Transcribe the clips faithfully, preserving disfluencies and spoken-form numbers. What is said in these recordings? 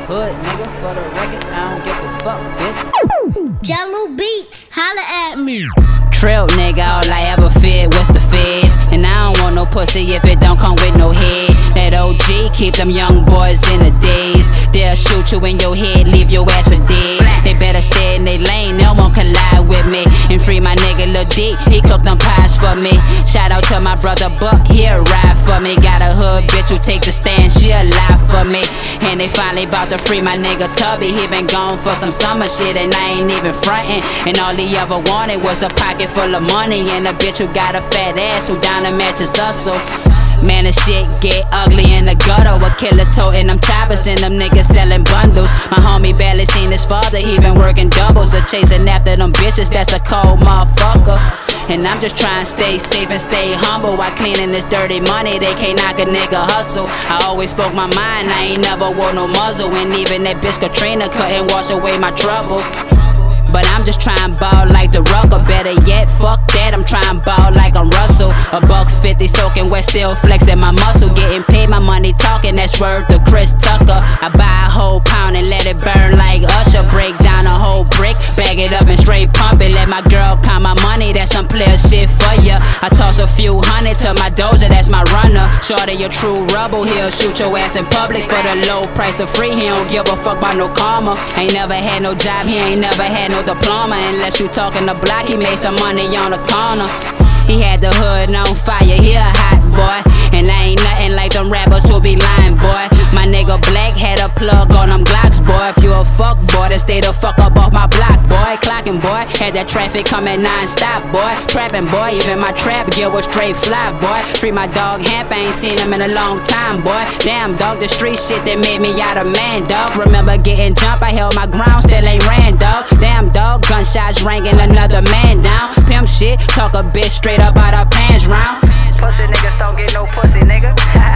Hood nigga, for the record, I don't give a fuck, bitch. Jello Beats, holla at me. Trail nigga, all I ever feared was the feds. And I don't want no pussy if it don't come with no head. That O G keep them young boys in the days. They'll shoot you in your head, leave your ass for dead. They better stay in their lane, they won't collide with me. And free my nigga Lil D, he cooked them pies for me. Shout out to my brother Buck, he'll ride for me. Got a hood bitch who take the stand, she alive for me. And they finally bout to free my nigga Tubby. He been gone for some summer shit and I ain't even frontin'. And all he ever wanted was a pocket full of money and a bitch who got a fat ass who down to match his hustle. Man, the shit get ugly in the gutter with killers toting them choppers and them niggas selling bundles. My homie barely seen his father, he been working doubles or chasing after them bitches, that's a cold motherfucker. And I'm just trying to stay safe and stay humble while cleaning this dirty money. They can't knock a nigga hustle. I always spoke my mind, I ain't never wore no muzzle. And even that bitch Katrina couldn't wash away my troubles. But I'm just trying ball like the Rucker. Better yet, fuck that, I'm trying ball like I'm Russell. A buck fifty soaking wet, still flexing my muscle. Getting paid, my money talking, that's worth to Chris Tucker. I buy a whole pound and let it burn like Usher. Break down a whole brick, bag it up and straight pump it. Let my girl count my money, that's some player shit for ya. I toss a few hundred to my doja, that's my runner. Shorty a true rebel, he'll shoot your ass in public for the low price to free. He don't give a fuck about no karma. Ain't never had no job, he ain't never had no diploma. Unless you talking the block, he made some money on the corner. He had the hood on fire, he a hot boy. And I ain't nothing like them rappers who be lying, boy. My nigga Black had a plug on them Glocks, boy. If you a fuck boy, then stay the fuck up off my block, boy. Clocking, boy, had that traffic coming non-stop, boy. Trapping, boy, even my trap gear was straight fly, boy. Free my dog Hamp, I ain't seen him in a long time, boy. Damn, dog, the street shit that made me out of man, dog. Remember getting jumped, I held my ground, still ain't ran, dog. Damn, dog, gunshots ringing another man down. Pimp shit, talk a bitch straight up out her pants round. Pussy niggas don't get no pussy, nigga.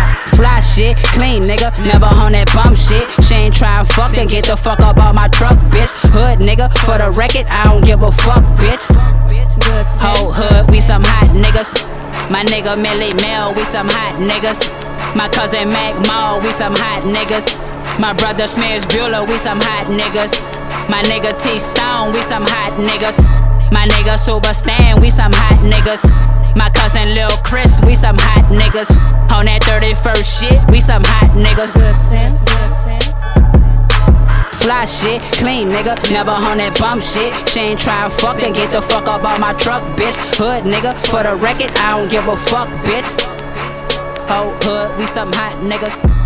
Fly shit, clean nigga, never on that bum shit. She ain't tryin' fuck, then get the fuck up out my truck, bitch. Hood nigga, for the record, I don't give a fuck, bitch. Whole hood, we some hot niggas. My nigga Millie Mel, we some hot niggas. My cousin Mac Mall, we some hot niggas. My brother Smears Bueller, we some hot niggas. My nigga T Stone, we some hot niggas. My nigga Super Stan, we some hot niggas. My cousin Lil Chris, we some hot niggas. On that thirty-first shit, we some hot niggas. Fly shit, clean nigga, never on that bum shit. She ain't tryin' fuck, then get the fuck up out my truck, bitch. Hood nigga, for the record, I don't give a fuck, bitch. Whole hood, we some hot niggas.